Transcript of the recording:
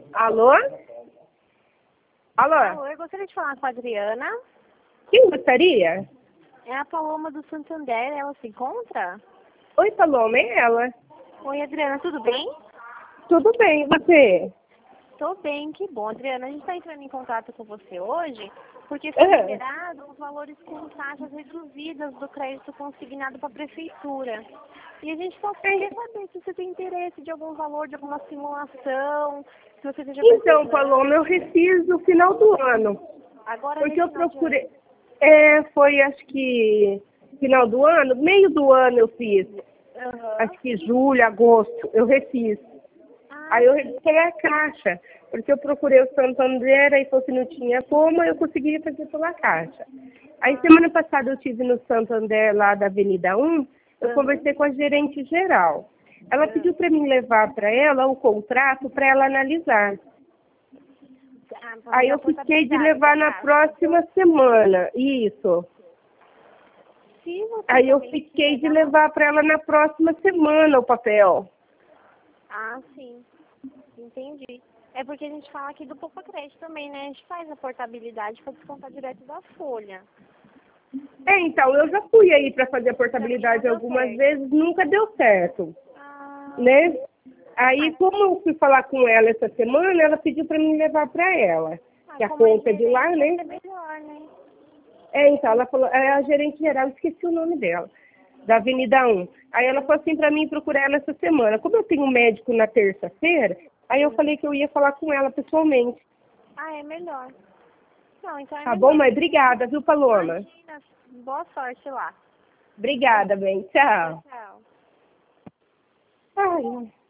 Alô? Alô? Alô, eu gostaria de falar com a Adriana. Quem gostaria? É a Paloma do Santander, ela se encontra? Oi, Paloma, é ela. Oi, Adriana, tudo bem? Tudo bem, e você? Tô bem, que bom. Adriana, a gente está entrando em contato com você hoje porque foi liberado os valores com taxas reduzidas do crédito consignado para a prefeitura. E a gente só queria saber se você tem interesse de algum valor, de alguma simulação, se você esteja Então, precisando. Paloma, eu refiz no final do ano. Agora Porque nesse eu final de ano. procurei. Foi acho que final do ano, meio do ano eu fiz. Aham. Acho que julho, agosto, eu refiz. Aí eu registrei a caixa, porque eu procurei o Santander, aí falou que não tinha como, eu consegui fazer pela caixa. Aí semana passada eu estive no Santander, lá da Avenida 1, eu conversei com a gerente geral. Ela pediu para mim levar para ela o contrato para ela analisar. Aí eu fiquei de levar na próxima semana, isso. Se você Aí eu também fiquei de quiser dar levar para ela na próxima semana o papel. Ah, sim. Entendi. É porque a gente fala aqui do Poupa Crédito também, né? A gente faz a portabilidade para descontar direto da folha. Então, eu já fui aí para fazer a Também não portabilidade deu algumas certo. vezes, nunca deu certo, Ah, né? Aí, como eu fui falar com ela essa semana, ela pediu para mim levar para ela, que a como é conta é de lá, gerente, né? é melhor, né? Então, ela falou, é a gerente geral, esqueci o nome dela, da Avenida 1. Aí ela falou assim para mim procurar ela essa semana. Como eu tenho um médico na terça-feira, aí eu falei que eu ia falar com ela pessoalmente. Ah, é melhor. Não, então é Tá bom, melhor. mãe? Obrigada, viu, Paloma? Imagina, boa sorte lá. Obrigada, bem. Tchau. Tchau. Ai,